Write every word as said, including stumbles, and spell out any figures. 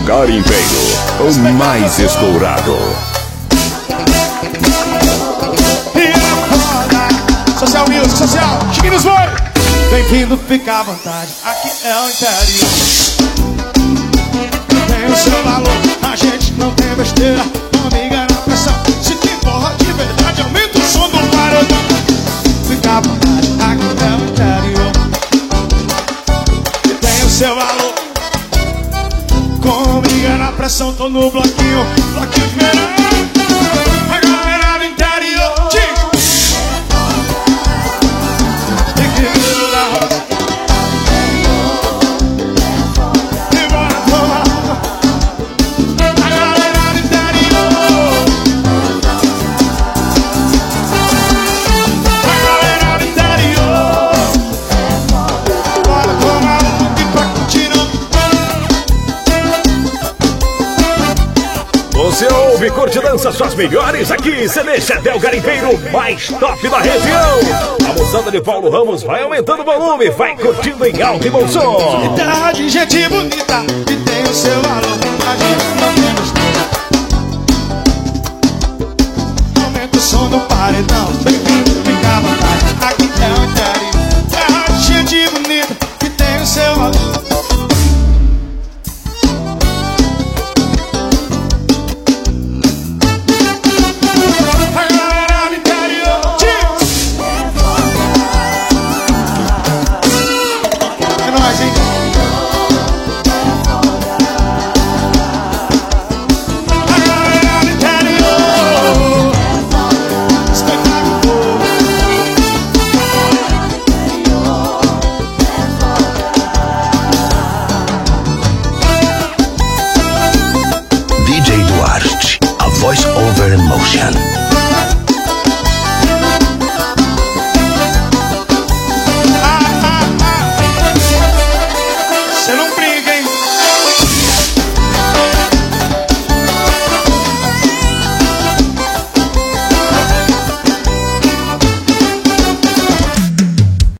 Garimpeiro, o mais estourado. E a foda, social music, social, Chiquinhos foi. Bem-vindo, fica à vontade, aqui é o interior. Tem o seu valor, a gente não tem besteira. Amiga na pressão, se tem porra de verdade, aumenta o som do paredão. Fica à vontade, aqui é o interior. E tem o seu valor. Comigo na pressão, tô no bloquinho, bloquinho de verão. A galera do interior, tem que vir da roça. E bora tomar. A galera do interior. A galera do interior. Bora tomar um e pra curtir não. Você ouve, curte, dança suas melhores aqui. C D Chadéu Garimpeiro, mais top da região. A moçada de Paulo Ramos vai aumentando o volume, vai curtindo em alto e bom som. Terra de gente bonita que tem o seu valor. A gente não tem mistério. Aumenta o som do paredão. Bem-vindo, fica à vontade. Aqui é o interior. Terra de gente bonita que tem o seu valor. D J Duarte, a voice over emotion.